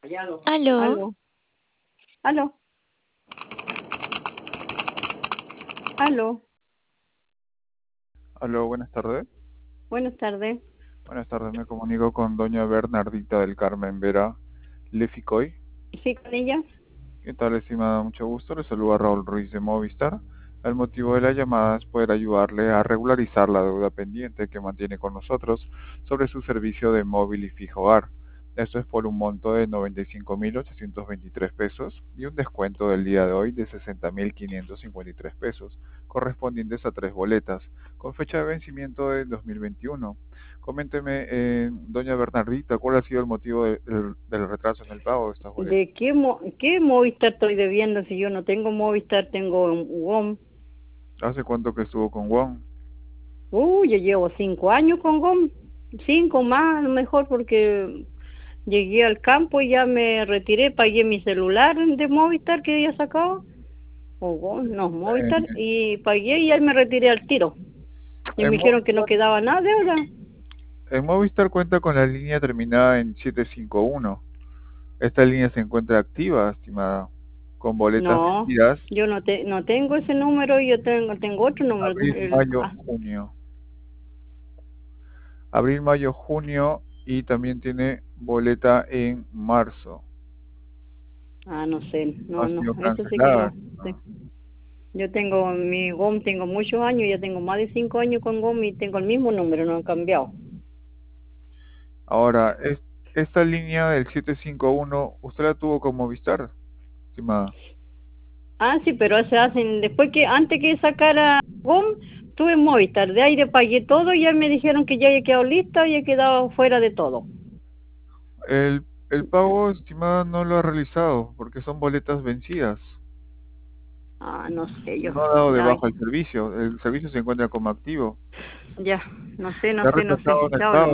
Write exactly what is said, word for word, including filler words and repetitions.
Aló, Aló, aló, aló. Aló, buenas tardes. Buenas tardes. Buenas tardes, me comunico con doña Bernardita del Carmen Vera Leficoy. ¿Sí con ella? ¿Qué tal, estimada? Mucho gusto. Le saluda Raúl Ruiz de Movistar. El motivo de la llamada es poder ayudarle a regularizar la deuda pendiente que mantiene con nosotros sobre su servicio de móvil y fijo hogar. Esto es por un monto de noventa y cinco mil ochocientos veintitrés pesos y un descuento del día de hoy de sesenta mil quinientos cincuenta y tres pesos, correspondientes a tres boletas, con fecha de vencimiento de dos mil veintiuno. Coménteme, eh, doña Bernardita, ¿cuál ha sido el motivo de- del, del retraso en el pago de estas boletas? ¿De qué, mo- qué Movistar estoy debiendo si yo no tengo Movistar, tengo un W O M? ¿Hace cuánto que estuvo con Juan? Uy, yo llevo cinco años con W O M. Cinco más, a lo mejor, porque llegué al campo y ya me retiré, pagué mi celular de Movistar que había sacado. O W O M, no, Movistar, Eh, y pagué y ya me retiré al tiro. Y me en, dijeron que no Movistar, quedaba nada de deuda. en Movistar cuenta con la línea terminada en setecientos cincuenta y uno. Esta línea se encuentra activa, estimada, con boletas No, vencidas yo no te, no tengo ese número, yo tengo tengo otro número. abril, El, mayo, ah, junio. Abril, mayo, junio y también tiene boleta en marzo. ah, no sé, No no, ha no, sido eso sí que cancelada, no sé. estimada. Yo tengo mi G O M, tengo muchos años, ya tengo más de cinco años con G O M y tengo el mismo número, no han cambiado. Ahora, es- esta línea del setecientos cincuenta y uno, ¿usted la tuvo con Movistar, estimada? Ah, sí, pero se hacen, después que, antes que sacara G O M, tuve Movistar, de ahí le pagué todo y ya me dijeron que ya había quedado lista y he quedado fuera de todo. El, el pago, estimada, no lo ha realizado porque son boletas vencidas. Ah, no sé, yo, No ha dado de ya, baja el servicio. El servicio se encuentra como activo. ya, no sé, Se no ha sé, no sé, retrasado en el chao pago. nomás.